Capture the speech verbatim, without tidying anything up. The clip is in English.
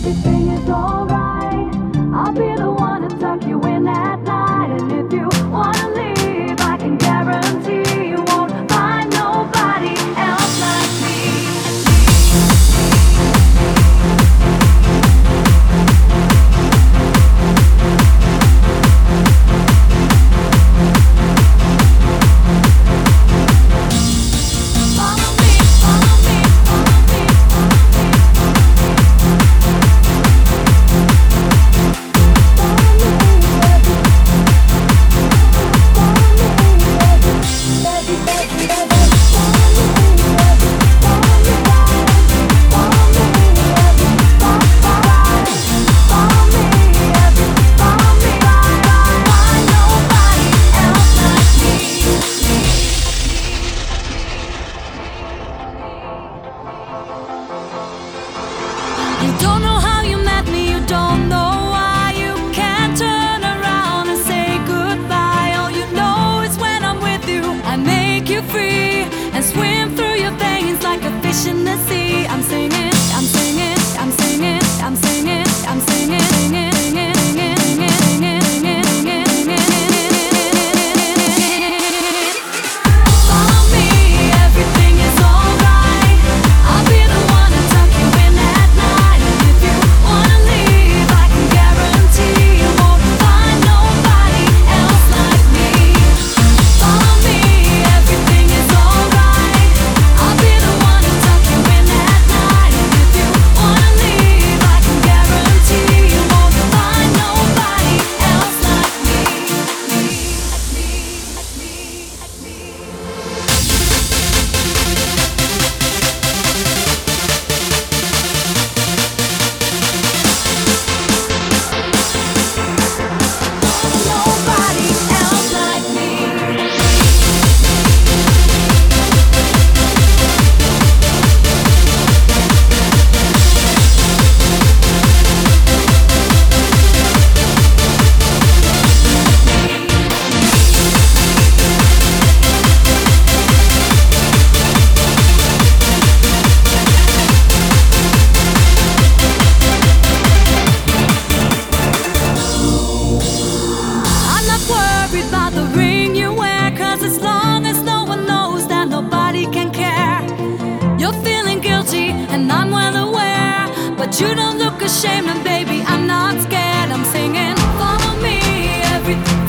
everything is alright. I'll be the one to tuck you in at night. And if you wanna leave, I can guarantee you won't find nobody else like me. Follow me, follow me, follow me, you don't know how you met me, you don't know why. You can't turn around and say goodbye. All you know is when I'm with you, I make you free and swim through your veins like a fish in the sea. I'm singing, I'm singing, I'm singing, I'm singing, I'm singing, singing, singing, singing, singing, singing, singing, singing. Follow me, everything is alright. I'll be the one to tuck you in at night. And if you wanna leave, I can guarantee you won't find nobody else like me. Follow me, everything is alright. I'll be the one to tuck you in at night. And if you wanna leave, I can guarantee you won't find nobody else like me. Nobody else like me. I'm not worried about the ring you wear, 'cause as long as no one knows, that nobody can care. You're feeling guilty and I'm well aware, but you don't look ashamed, and baby, I'm not scared. I'm singing, follow me, everything